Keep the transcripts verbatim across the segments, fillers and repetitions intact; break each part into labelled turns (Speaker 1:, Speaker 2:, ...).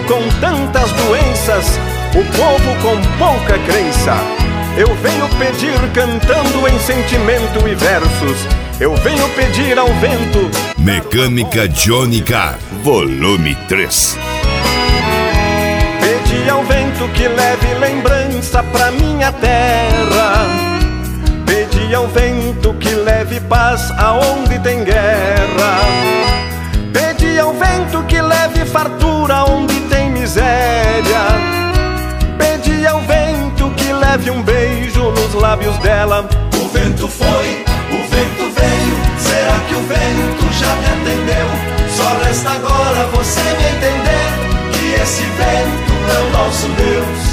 Speaker 1: com tantas doenças, o povo com pouca crença. Eu venho pedir cantando em sentimento e versos. Eu venho pedir ao vento.
Speaker 2: Mecânica Johnny Carr, volume três.
Speaker 1: Pedi ao vento que leve lembrança pra minha terra. Pedi ao vento que leve paz aonde tem guerra. Pedi ao vento que leve fartura onde tem miséria. Pedi ao vento que leve um beijo nos lábios dela.
Speaker 3: O vento foi, o vento veio. Será que o vento já me atendeu? Só resta agora você me entender que esse vento é o nosso Deus.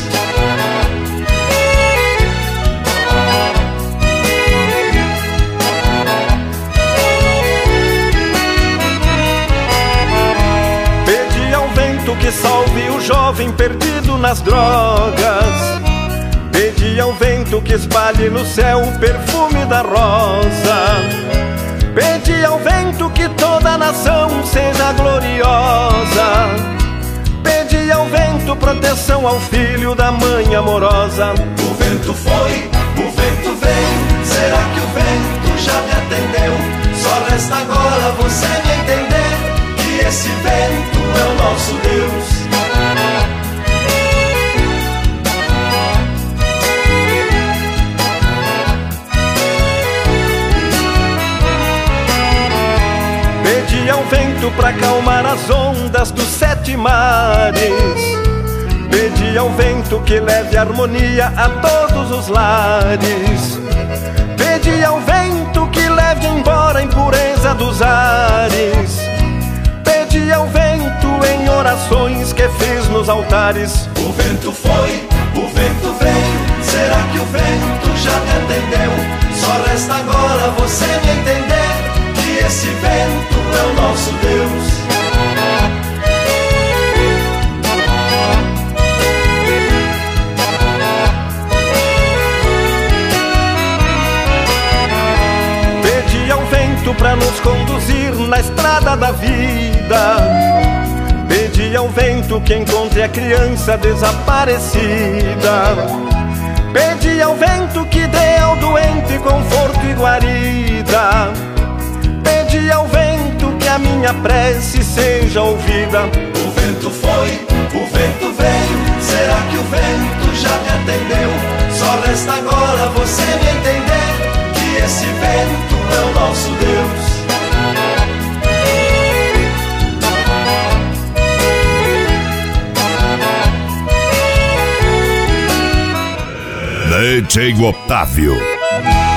Speaker 1: Pedi ao vento que salve o jovem perdido nas drogas. Pedi ao vento que espalhe no céu o perfume da rosa. Pedi ao vento que toda a nação seja gloriosa. Pedi ao vento proteção ao filho da mãe amorosa.
Speaker 3: O vento foi, o vento veio. Será que o vento já me atendeu? Só resta agora você me entender que esse vento é o nosso Deus.
Speaker 1: Pedi ao vento pra acalmar as ondas dos sete mares. Pedi ao vento que leve harmonia a todos os lares. Pedi ao vento que leve embora a impureza dos ares. Pedi ao vento em orações que fiz nos altares.
Speaker 3: O vento foi, o vento veio. Será que o vento já me atendeu? Só resta agora você me entender que esse vento é o nosso Deus.
Speaker 1: Pedi ao vento pra nos conduzir na estrada da vida. Pedi ao vento que encontre a criança desaparecida. Pedi ao vento que dê ao doente conforto e guarida. Pedi ao vento que a minha prece seja ouvida.
Speaker 3: O vento foi, o vento veio. Será que o vento já me atendeu? Só resta agora você me entender que esse vento é o nosso Deus.
Speaker 2: D J Otávio.